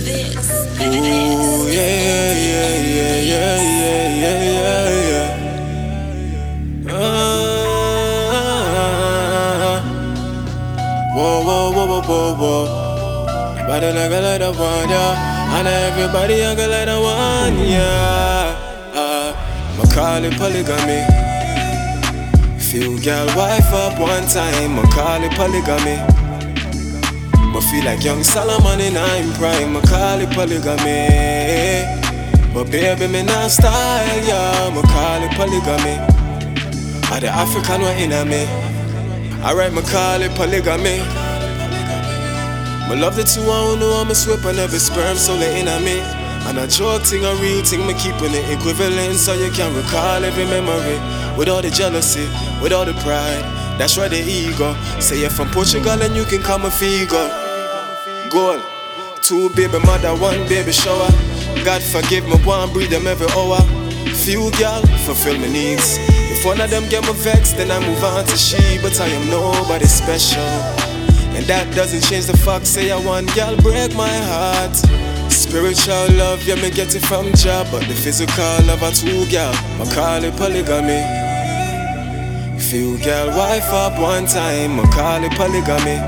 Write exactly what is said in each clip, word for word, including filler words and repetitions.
Ooh, yeah, yeah, yeah, yeah, yeah, yeah, yeah, yeah. Ah, whoa, whoa, whoa, whoa, whoa, whoa. Everybody like a light of one, yeah. And everybody like a light of one, yeah. Uh, Macaulay polygamy. Few girl wife up one time, Macaulay polygamy. But feel like young Solomon in I'm prime, Macaulay polygamy. But baby, me not style, yeah, Macaulay polygamy. Are the African one in me? Alright, Macaulay polygamy. Me love the two, I don't know I'm a sweep on every sperm, so they in me. And a joke thing, a real thing, me keeping it equivalent, so you can recall every memory. With all the jealousy, with all the pride, that's why the ego. Say you're from Portugal and you can come a Figo. Goal, two baby mother, one baby shower. God forgive me, one breathe them every hour. Few girl, fulfill my needs. If one of them get me vexed, then I move on to she. But I am nobody special, and that doesn't change the fact. Say I want girl break my heart. Spiritual love, yeah, me get it from Jah. But the physical love a two girl, Macaulay polygamy. Few girl wife up one time, Macaulay polygamy.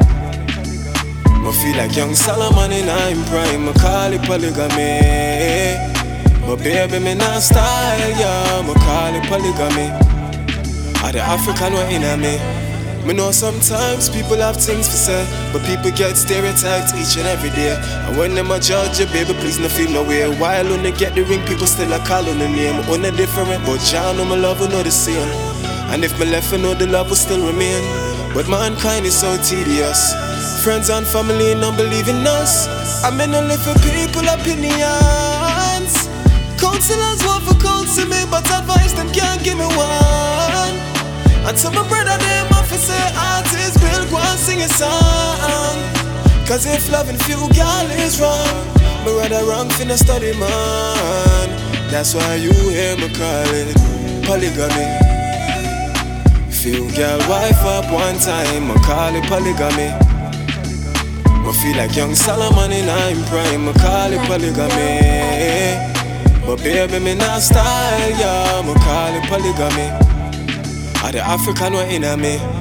Me feel like young Solomon in I'm prime, Macaulay polygamy. But baby, me not style, yeah, Macaulay polygamy. Are the African one in me? Me know sometimes people have things to say, but people get stereotyped each and every day. And when them a judge you, baby, please no feel no way. While when they get the ring, people still a call on the name. On a different, but Jah know my love will know the same. And if me left, I know the love will still remain. But mankind is so tedious. Friends and family don't believe in us. I'm in a live for people opinions. Counselors want for counsel me, but advice them can't give me one. And so my brother them off say artists will go and sing a song. Cause if loving few girl is wrong, me rather wrong finna study man. That's why you hear me call it polygamy. Few girl wife up one time, Macaulay polygamy. Me feel like young Solomon in I'm prime, Macaulay polygamy. But baby, me not style, yeah, Macaulay polygamy. Are the African one in me?